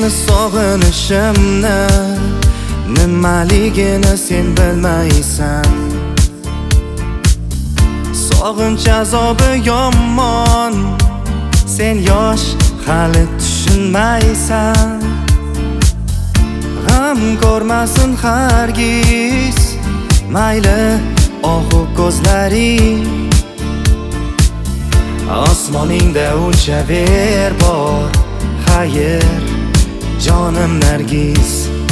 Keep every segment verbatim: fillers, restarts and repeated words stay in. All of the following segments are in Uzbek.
Seni sog'inishimni nimaligini sen bilmaysan. Sog'inch azobi yomon, sen yosh hali tushunmaysan. G'am ko'rmasin hargiz mayli ohu ko'zlaring. Osmoningda o'lchaver bor xayr jonim Nargiz.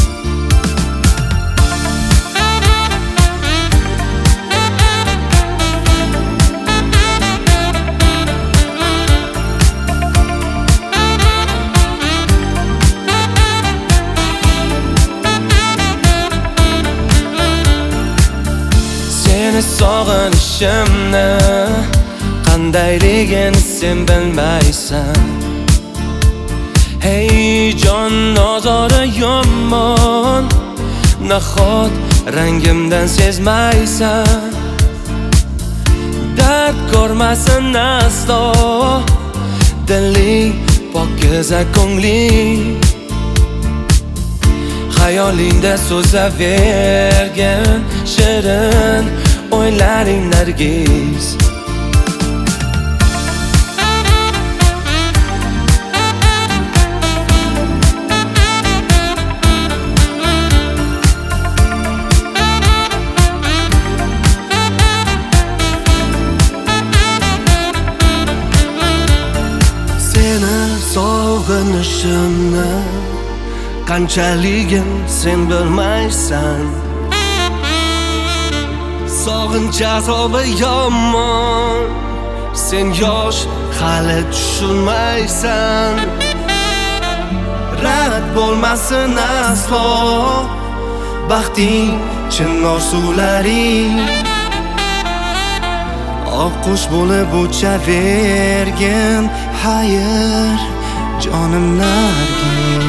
Seni sog'inishimni qandayligini sen bilmaysan. Hey jon nozori yomon, nahot rangimdan sezmaysan. Dard ko'rmasin aslo diling pokiza ko'ngling. Xayolingda so'zavergan shirin o'ylaring Nargiz. Seni sog'inishimni qanchaligin sen bilmaysan. Sog'inch azobi yomon, sen yosh hali tushunmaysan. Rad bo'lmasin aslo baxting chin orzularing. Oqqush bo'lib uchavergin xayr jonim Nargiz.